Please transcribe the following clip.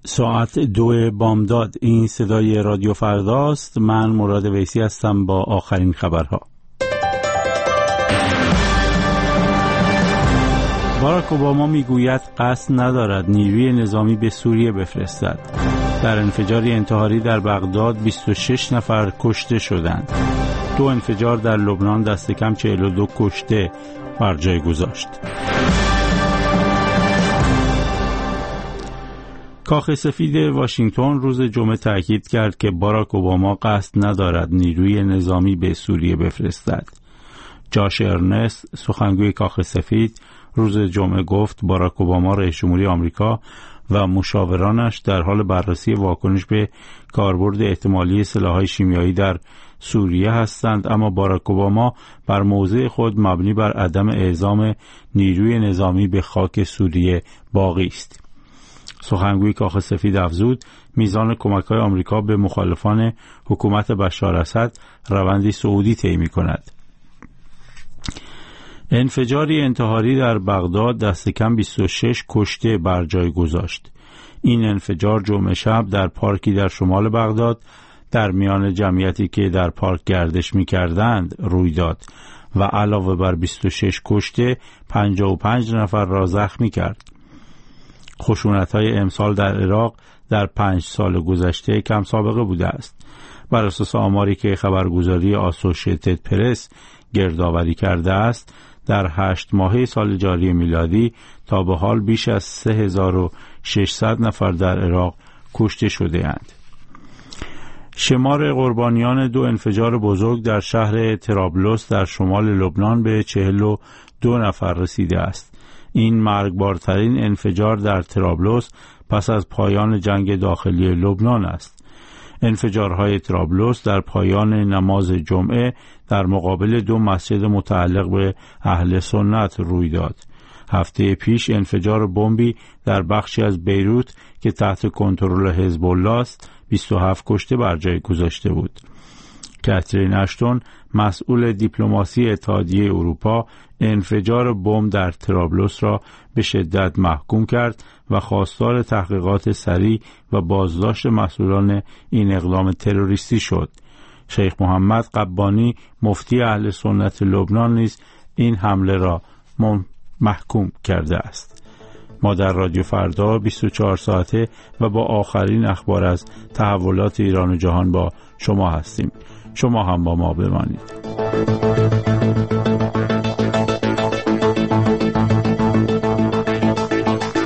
ساعت 2 بامداد. این صدای رادیو فرداست. من مراد ویسی هستم با آخرین خبرها. باراک اوباما میگوید قصد ندارد نیروی نظامی به سوریه بفرستد. در انفجاری انتحاری در بغداد 26 نفر کشته شدند. 2 انفجار در لبنان دست کم 42 کشته بر جای گذاشت. کاخ سفید واشنگتن روز جمعه تاکید کرد که باراک اوباما قصد ندارد نیروی نظامی به سوریه بفرستد. جاش ارنست، سخنگوی کاخ سفید، روز جمعه گفت باراک اوباما رئیس جمهوری آمریکا و مشاورانش در حال بررسی واکنش به کاربرد احتمالی سلاح‌های شیمیایی در سوریه هستند، اما باراک اوباما بر موضع خود مبنی بر عدم اعزام نیروی نظامی به خاک سوریه باقی است. سخنگوی کاخ سفید افزود میزان کمک‌های آمریکا به مخالفان حکومت بشار اسد روندی صعودی طی می‌کند. انفجاری انتحاری در بغداد دست کم 26 کشته بر جای گذاشت. این انفجار جمعه شب در پارکی در شمال بغداد در میان جمعیتی که در پارک گردش می‌کردند روی داد و علاوه بر 26 کشته 55 نفر را زخمی کرد. خشونت‌های امسال در عراق در 5 سال گذشته کم سابقه بوده است. بر اساس آماری که خبرگزاری آسوشیتد پرس گردآوری کرده است، در 8 ماهه سال جاری میلادی تا به حال بیش از 3600 نفر در عراق کشته شده اند. شمار قربانیان 2 انفجار بزرگ در شهر طرابلس در شمال لبنان به 42 نفر رسیده است. این مرگبارترین انفجار در طرابلس پس از پایان جنگ داخلی لبنان است. انفجارهای طرابلس در پایان نماز جمعه در مقابل 2 مسجد متعلق به اهل سنت روی داد. هفته پیش انفجار بمبی در بخشی از بیروت که تحت کنترل حزب الله است 27 کشته بر جای گذاشته بود. کاترین اشتون، مسئول دیپلماسی اتحادیه اروپا، انفجار بمب در طرابلس را به شدت محکوم کرد و خواستار تحقیقات سریع و بازداشت مسئولان این اقدام تروریستی شد. شیخ محمد قبانی، مفتی اهل سنت لبنان، نیز این حمله را محکوم کرده است. ما در رادیو فردا 24 ساعته و با آخرین اخبار از تحولات ایران و جهان با شما هستیم. شما هم با ما بمانید.